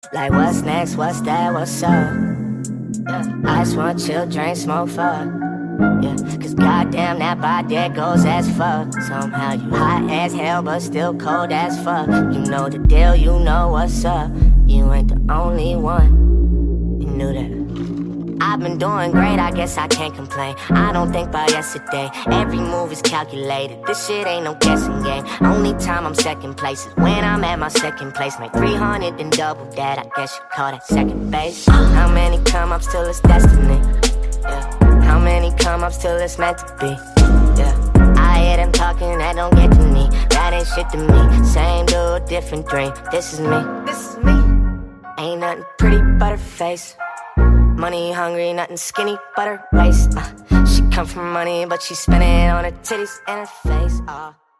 Like what's next, what's that, what's up? Yeah, I just wanna chill, drink, smoke, fuck. Yeah, cause goddamn that body there goes as fuck. Somehow you hot as hell but still cold as fuck. You know the deal, you know what's up. You ain't the only one. You knew that. I've been doing great, I guess I can't complain. I don't think about yesterday, every move is calculated. This shit ain't no guessing game. Only time I'm second place is when I'm at my second place. Make 300 and double that, I guess you call that second base. How many come ups till it's destiny? Yeah. How many come ups till it's meant to be? Yeah. I hear them talking, that don't get to me. That ain't shit to me. Same dude, different dream. This is me. This is me. Ain't nothing pretty but her face. Money hungry, nothing skinny but her waist. She come from money, but she spend it on her titties and her face.